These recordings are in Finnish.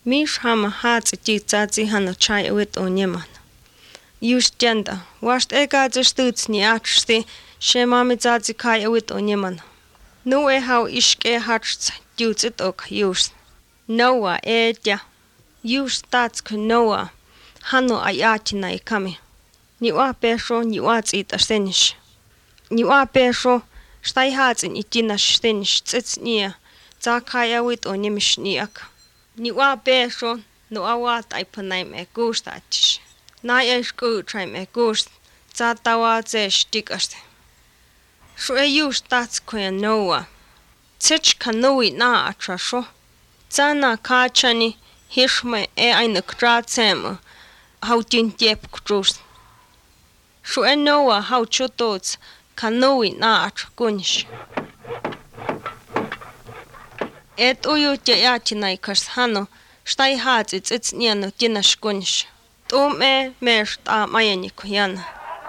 Mish hama hatsi titsaatsi hano chai uit onyeman. Just jenda, wast ega stuts ni atsti, shemami tsatsi kai uit onyeman. Nu hau iske hatst jutsit ok just. Noa ja. Just tatsk noa. Hano ayatina ikami. Ni wa perso ni wa tsitastenish. Ni wa perso stai hatsin itinash stenish tsitsnia. Tsakaya uit onyemish niak. Ni wa perso no awat aipanai me gustatish. Na esku try me gust. Tsatawa tsesh tikaste. Shu just tatsk noa. Tsich kanui na atrasho. Tsana kachani hishme aina kratsem. How tin tiep krust. Shu noa how chutots kanui na atrakunsh. Et uyu jayatinai karshano, stai hats it's niano dinashkunsh. Tome mesht a mayanikuyan.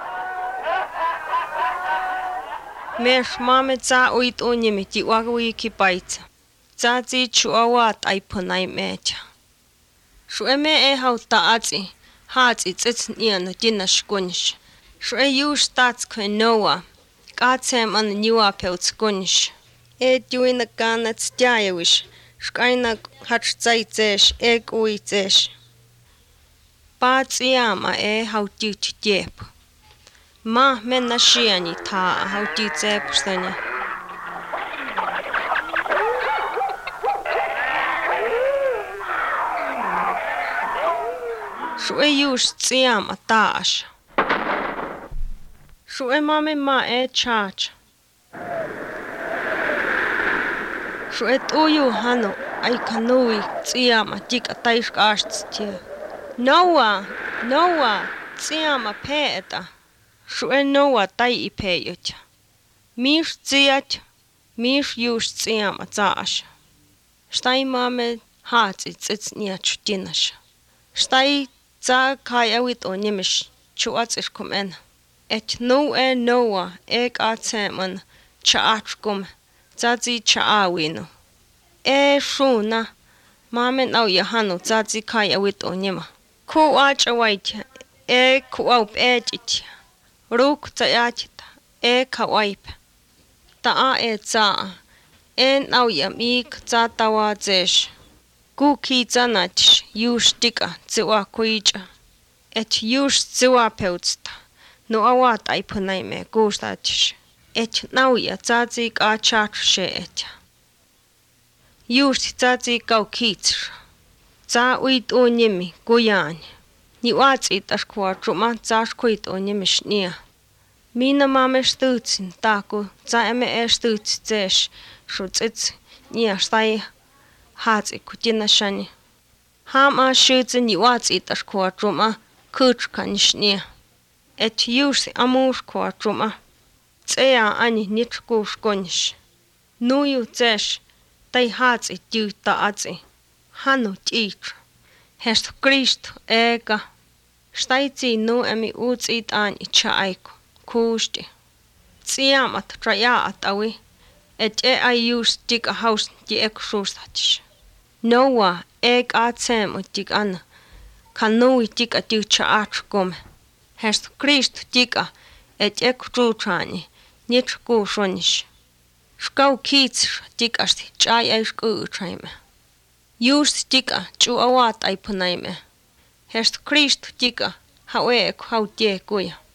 Mesh mametza uit unyimiti wagwiki bite. Zazi chuawat aipunai mecha. Shueme how taatzi, hats it's niano dinashkunsh. Shue yush tats noa. Gatsem an niwa pelts kunsh. Duin the gun at Styawish, Shkaina hatch zaitzesh, egg uitzesh. Bats yama how duty dip. Ma menna shiani ta how duty zepstanya. Shue yush tsiama tash. Shue mame ma charge. Shuet uyu hano ay kanui tsiyama tika taish ashtia. Noa tsiyama peeta. Shue noa tai ipeyucha. Mish tsiyach, mish yush tsiyama tsaasha. Stai mame hatsi tsits niach dinash. Stai tsa kaya wit onyemish chuats ishkumen. Et noa atseman chaachkum. Zazi chaawino. Shuna. Mamen au yahano zazi kaya wit onyema. Ku achawait. Kuaup ejit. Ruk zayachita. Kawaip. Taa za. Au yamik zatawa zesh. Guki zanach. Yush dika ziwa kuija. Et yush ziwa peutsta. No awat aipunai me gustatish. Et nauja zazi ka chatshe etja. Just zazi kau kits. Za uit onyemi guyani. Ni watsi taskwa truma zaskuit onyemish nia. Mina mame stutsin taku za eme stutsi zesh shutsits nia stai hatsi kutina shani. Hama shutsi ni watsi taskwa truma kutskanish nia. Et yusi amur kwa truma. Tsea ani nitkush konish. Nuyu tsesh, tai hatsi tiuta atsi. Hanu tiitra. Hest Kristo ega. Staitsi nu emi utsit ani chaiko. Kuusti. Tsiamat trajaat awi. Et ayus tika haus ti eksuustatish. Noa atsemu tik anna. Kanui tika tiucha atskome. Hest Kristo tika et eksuutrani. Nitku shonish. Skau kits tikasti chai ay skuutraime. Just tika chu awat ay punaime. Hest Kristo tika hauek hautie kuya.